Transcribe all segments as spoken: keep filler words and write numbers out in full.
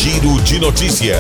Giro de Notícia.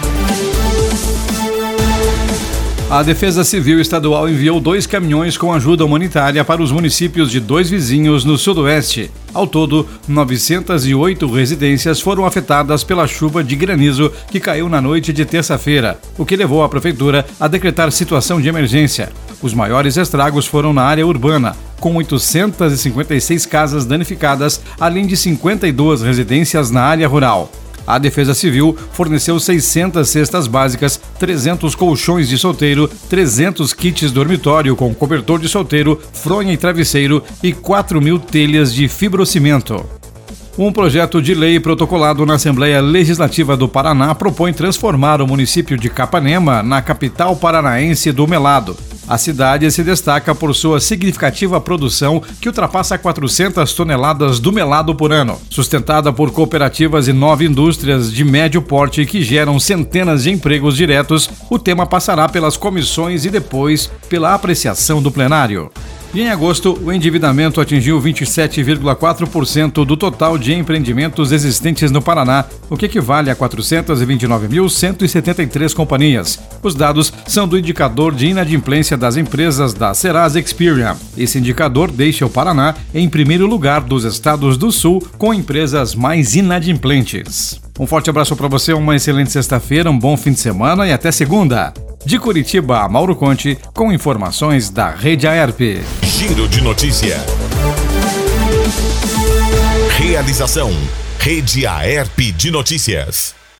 A Defesa Civil Estadual enviou dois caminhões com ajuda humanitária para os municípios de dois vizinhos no sudoeste. Ao todo, novecentas e oito residências foram afetadas pela chuva de granizo que caiu na noite de terça-feira, o que levou a prefeitura a decretar situação de emergência. Os maiores estragos foram na área urbana, com oitocentas e cinquenta e seis casas danificadas, além de cinquenta e duas residências na área rural. A Defesa Civil forneceu seiscentas cestas básicas, trezentos colchões de solteiro, trezentos kits dormitório com cobertor de solteiro, fronha e travesseiro e quatro mil telhas de fibrocimento. Um projeto de lei protocolado na Assembleia Legislativa do Paraná propõe transformar o município de Capanema na capital paranaense do melado. A cidade se destaca por sua significativa produção, que ultrapassa quatrocentas toneladas do melado por ano. Sustentada por cooperativas e nove indústrias de médio porte que geram centenas de empregos diretos, o tema passará pelas comissões e depois pela apreciação do plenário. E em agosto, o endividamento atingiu vinte e sete vírgula quatro por cento do total de empreendimentos existentes no Paraná, o que equivale a quatrocentas e vinte e nove mil cento e setenta e três companhias. Os dados são do indicador de inadimplência das empresas da Serasa Experian. Esse indicador deixa o Paraná em primeiro lugar dos estados do Sul com empresas mais inadimplentes. Um forte abraço para você, uma excelente sexta-feira, um bom fim de semana e até segunda. De Curitiba, Mauro Conte, com informações da Rede Aerp. Giro de Notícia. Realização: Rede Aerp de Notícias.